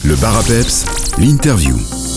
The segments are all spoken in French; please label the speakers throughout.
Speaker 1: Le Bar à Peps, l'interview.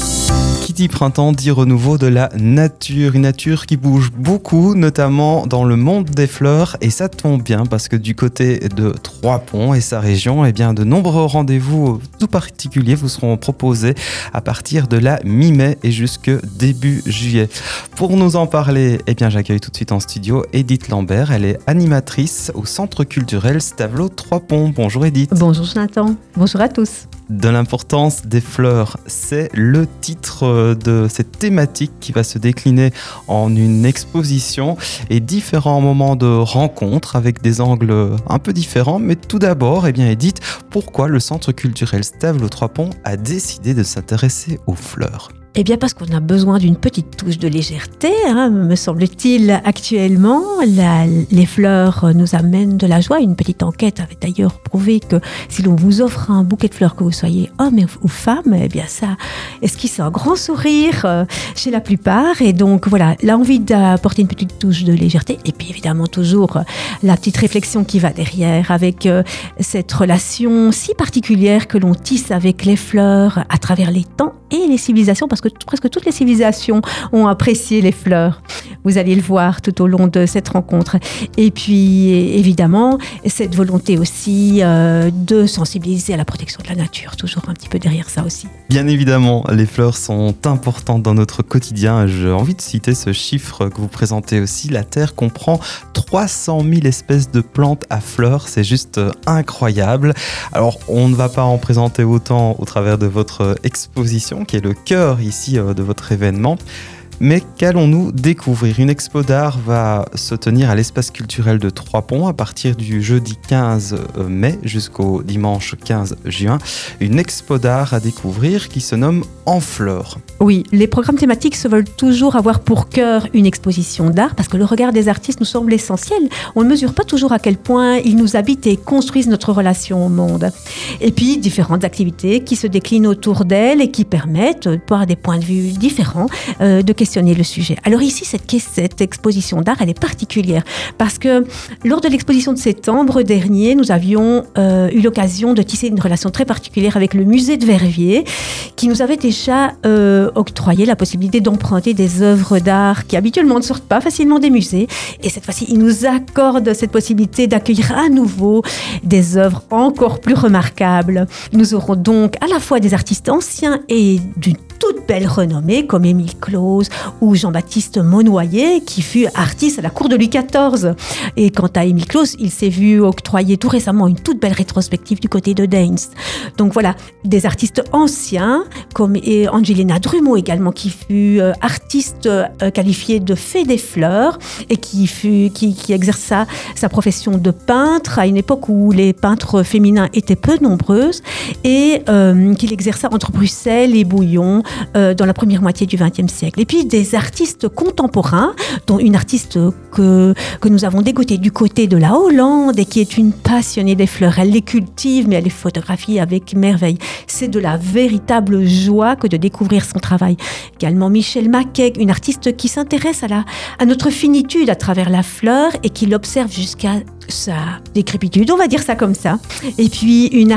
Speaker 2: Qui dit printemps dit renouveau de la nature, une nature qui bouge beaucoup, notamment dans le monde des fleurs, et ça tombe bien parce que du côté de Trois-Ponts et sa région, eh bien de nombreux rendez-vous tout particuliers vous seront proposés à partir de la mi-mai et jusque début juillet. Pour nous en parler, eh bien j'accueille tout de suite en studio Edith Lambert, elle est animatrice au Centre culturel Stavelot Trois-Ponts. Bonjour Edith.
Speaker 3: Bonjour Jonathan, bonjour à tous.
Speaker 2: De l'importance des fleurs, c'est le titre de cette thématique qui va se décliner en une exposition et différents moments de rencontre avec des angles un peu différents. Mais tout d'abord, eh bien Edith, pourquoi le Centre culturel Stavelot Trois-Ponts a décidé de s'intéresser aux fleurs ?
Speaker 3: Eh bien parce qu'on a besoin d'une petite touche de légèreté, me semble-t-il actuellement. Les fleurs nous amènent de la joie. Une petite enquête avait d'ailleurs prouvé que si l'on vous offre un bouquet de fleurs, que vous soyez homme ou femme, eh bien ça esquisse un grand sourire chez la plupart. Et donc voilà, l'envie d'apporter une petite touche de légèreté. Et puis évidemment toujours la petite réflexion qui va derrière avec cette relation si particulière que l'on tisse avec les fleurs à travers les temps et les civilisations, parce que presque toutes les civilisations ont apprécié les fleurs. Vous allez le voir tout au long de cette rencontre. Et puis, évidemment, cette volonté aussi de sensibiliser à la protection de la nature, toujours un petit peu derrière ça aussi.
Speaker 2: Bien évidemment, les fleurs sont importantes dans notre quotidien. J'ai envie de citer ce chiffre que vous présentez aussi. La Terre comprend 300 000 espèces de plantes à fleurs. C'est juste incroyable. Alors, on ne va pas en présenter autant au travers de votre exposition, qui est le cœur ici de votre événement. Mais qu'allons-nous découvrir ? Une expo d'art va se tenir à l'espace culturel de Trois-Ponts à partir du jeudi 15 mai jusqu'au dimanche 15 juin. Une expo d'art à découvrir qui se nomme En fleurs.
Speaker 3: Oui, les programmes thématiques se veulent toujours avoir pour cœur une exposition d'art parce que le regard des artistes nous semble essentiel. On ne mesure pas toujours à quel point ils nous habitent et construisent notre relation au monde. Et puis, différentes activités qui se déclinent autour d'elles et qui permettent, par des points de vue différents, de questionner le sujet. Alors ici, cette exposition d'art, elle est particulière parce que lors de l'exposition de septembre dernier, nous avions eu l'occasion de tisser une relation très particulière avec le musée de Verviers qui nous avait déjà octroyé la possibilité d'emprunter des œuvres d'art qui habituellement ne sortent pas facilement des musées. Et cette fois-ci, il nous accorde cette possibilité d'accueillir à nouveau des œuvres encore plus remarquables. Nous aurons donc à la fois des artistes anciens et d'une toute belle renommée comme Émile Close ou Jean-Baptiste Monnoyer qui fut artiste à la cour de Louis XIV. Et quant à Émile Close, il s'est vu octroyer tout récemment une toute belle rétrospective du côté de Deinz. Donc voilà, des artistes anciens comme Angelina Drumeau également qui fut artiste qualifiée de fée des fleurs et qui exerça sa profession de peintre à une époque où les peintres féminins étaient peu nombreuses et qu'il exerça entre Bruxelles et Bouillon dans la première moitié du XXe siècle. Et puis des artistes contemporains, dont une artiste que nous avons dégotée du côté de la Hollande et qui est une passionnée des fleurs. Elle les cultive, mais elle les photographie avec merveille. C'est de la véritable joie que de découvrir son travail. Également Michel Maquet, une artiste qui s'intéresse à notre finitude à travers la fleur et qui l'observe jusqu'à sa décrépitude, on va dire ça comme ça. Et puis une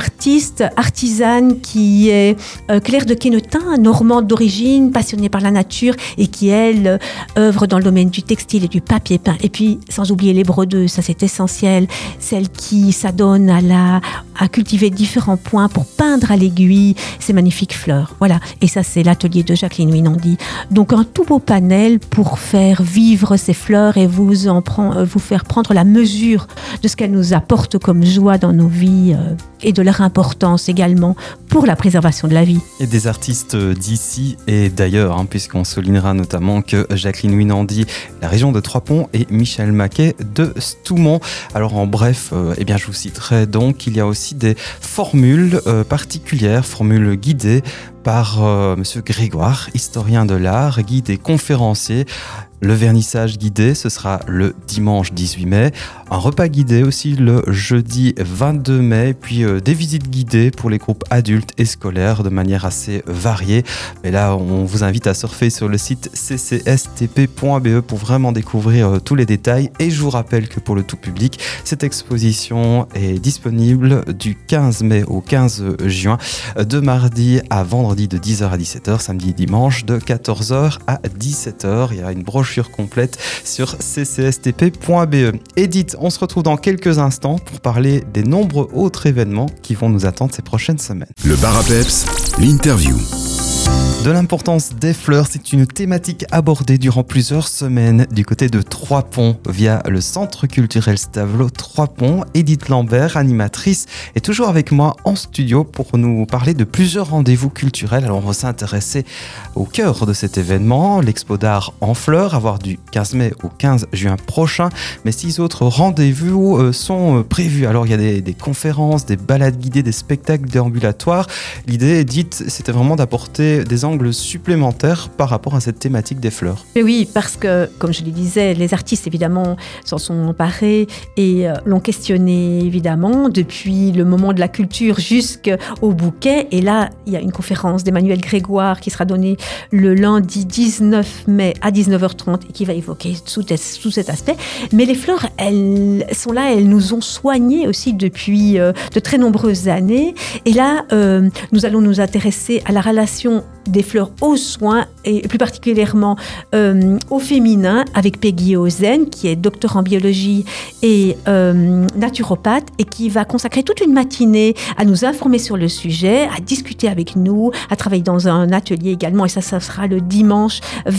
Speaker 3: artisane qui est Claire de Quénetin, normande d'origine, passionnée par la nature et qui, elle, œuvre dans le domaine du textile et du papier peint. Et puis, sans oublier les brodeuses, ça c'est essentiel, celles qui s'adonnent à cultiver différents points pour peindre à l'aiguille ces magnifiques fleurs. Voilà, et ça c'est l'atelier de Jacqueline Winandy. Donc un tout beau panel pour faire vivre ces fleurs et vous faire prendre la mesure de ce qu'elles nous apportent comme joie dans nos vies et de leur importance également pour la préservation de la vie.
Speaker 2: Et des artistes d'ici et d'ailleurs, puisqu'on soulignera notamment que Jacqueline Winandy, la région de Trois-Ponts, et Michel Maquet de Stoumont. Alors en bref, je vous citerai donc, il y a aussi des formules particulières, formules guidées par Monsieur Grégoire, historien de l'art, guide et conférencier. Le vernissage guidé, ce sera le dimanche 18 mai. Un repas guidé aussi le jeudi 22 mai. Puis des visites guidées pour les groupes adultes et scolaires de manière assez variée. Mais là, on vous invite à surfer sur le site ccsTP.be pour vraiment découvrir tous les détails. Et je vous rappelle que pour le tout public, cette exposition est disponible du 15 mai au 15 juin, de mardi à vendredi de 10h à 17h, samedi et dimanche de 14h à 17h. Il y a une brochure complète sur ccsTP.be. Edith, on se retrouve dans quelques instants pour parler des nombreux autres événements qui vont nous attendre ces prochaines semaines.
Speaker 1: Le bar à peps, l'interview.
Speaker 2: De l'importance des fleurs, c'est une thématique abordée durant plusieurs semaines du côté de Trois-Ponts via le Centre culturel Stavelot Trois-Ponts. Edith Lambert, animatrice, est toujours avec moi en studio pour nous parler de plusieurs rendez-vous culturels. Alors on va s'intéresser au cœur de cet événement, l'Expo d'art en fleurs, à voir du 15 mai au 15 juin prochain. Mais 6 autres rendez-vous sont prévus. Alors il y a des conférences, des balades guidées, des spectacles déambulatoires. L'idée, Edith, c'était vraiment d'apporter des angles supplémentaires par rapport à cette thématique des fleurs.
Speaker 3: Et oui, parce que, comme je le disais, les artistes, évidemment, s'en sont emparés et l'ont questionné, évidemment, depuis le moment de la culture jusqu'au bouquet. Et là, il y a une conférence d'Emmanuel Grégoire qui sera donnée le lundi 19 mai à 19h30 et qui va évoquer tout cet aspect. Mais les fleurs, elles sont là, elles nous ont soignés aussi depuis de très nombreuses années. Et là, nous allons nous intéresser à la relation des fleurs aux soins et plus particulièrement au féminin avec Peggy Ozen qui est docteur en biologie et naturopathe et qui va consacrer toute une matinée à nous informer sur le sujet, à discuter avec nous, à travailler dans un atelier également et ça sera le dimanche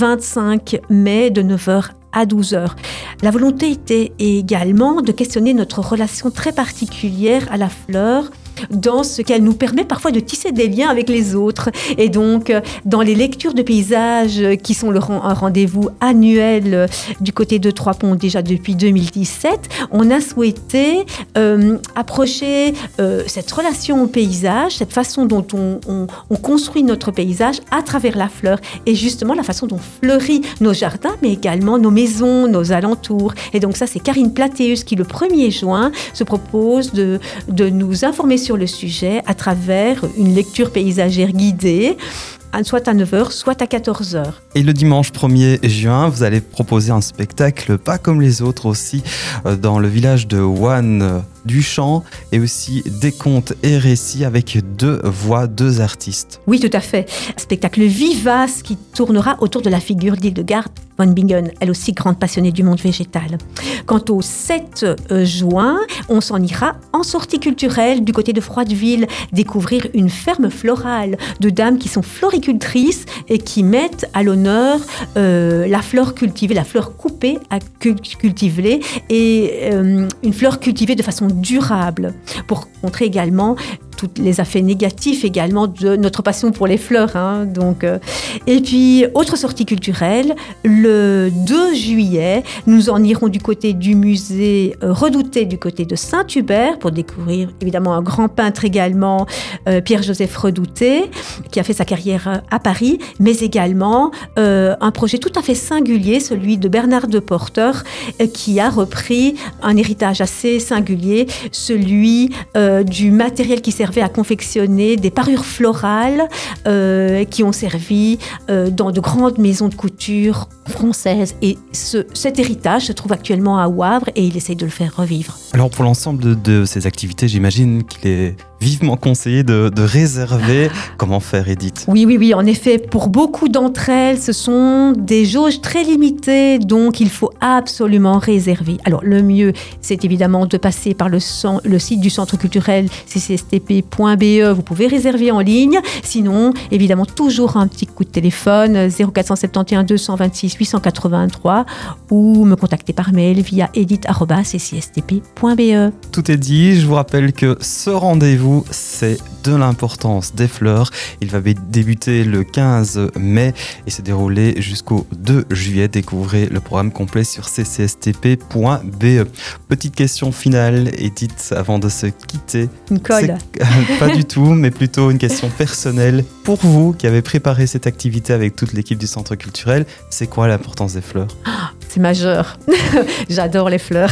Speaker 3: 25 mai de 9h à 12h. La volonté était également de questionner notre relation très particulière à la fleur dans ce qu'elle nous permet parfois de tisser des liens avec les autres. Et donc, dans les lectures de paysages qui sont un rendez-vous annuel du côté de Trois-Ponts déjà depuis 2017, on a souhaité approcher cette relation au paysage, cette façon dont on construit notre paysage à travers la fleur et justement la façon dont fleurit nos jardins, mais également nos maisons, nos alentours. Et donc ça, c'est Karine Platéus qui, le 1er juin, se propose de nous informer sur le sujet à travers une lecture paysagère guidée, soit à 9h, soit à 14h.
Speaker 2: Et le dimanche 1er juin, vous allez proposer un spectacle pas comme les autres aussi dans le village de Wanne du Champ et aussi des contes et récits avec 2 voix, 2 artistes.
Speaker 3: Oui, tout à fait. Un spectacle vivace qui tournera autour de la figure d'Hildegard von Bingen, elle aussi grande passionnée du monde végétal. Quant au 7 juin, on s'en ira en sortie culturelle du côté de Froideville, découvrir une ferme florale de dames qui sont floricultrices et qui mettent à l'honneur la fleur cultivée, la fleur coupée à cultiver et une fleur cultivée de façon durable pour montrer également tous les effets négatifs également de notre passion pour les fleurs. Et puis, autre sortie culturelle, le 2 juillet, nous en irons du côté du musée Redouté, du côté de Saint-Hubert, pour découvrir évidemment un grand peintre également, Pierre-Joseph Redouté, qui a fait sa carrière à Paris, mais également un projet tout à fait singulier, celui de Bernard Deporter, qui a repris un héritage assez singulier, celui du matériel qui servait à confectionner des parures florales qui ont servi dans de grandes maisons de couture françaises. Et cet héritage se trouve actuellement à Wavre et il essaye de le faire revivre.
Speaker 2: Alors pour l'ensemble de ces activités, j'imagine qu'il est vivement conseillé de réserver. Comment faire, Edith ?
Speaker 3: Oui. En effet, pour beaucoup d'entre elles, ce sont des jauges très limitées, donc il faut absolument réserver. Alors, le mieux, c'est évidemment de passer par le site du Centre culturel ccsTP.be. Vous pouvez réserver en ligne. Sinon, évidemment, toujours un petit coup de téléphone 0471 226 883 ou me contacter par mail via edith@ccsTP.be.
Speaker 2: Tout est dit. Je vous rappelle que ce rendez-vous, c'est de l'importance des fleurs. Il va débuter le 15 mai et se dérouler jusqu'au 2 juillet. Découvrez le programme complet sur ccsTP.be. Petite question finale, Edith, avant de se quitter.
Speaker 3: Nicole.
Speaker 2: Pas du tout, mais plutôt une question personnelle. Pour vous qui avez préparé cette activité avec toute l'équipe du Centre culturel, c'est quoi l'importance des fleurs ?
Speaker 3: C'est majeur. J'adore les fleurs.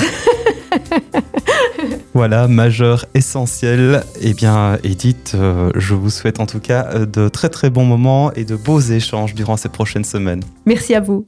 Speaker 2: Voilà, majeur, essentiel. Eh bien, Edith, je vous souhaite en tout cas de très très bons moments et de beaux échanges durant ces prochaines semaines.
Speaker 3: Merci à vous.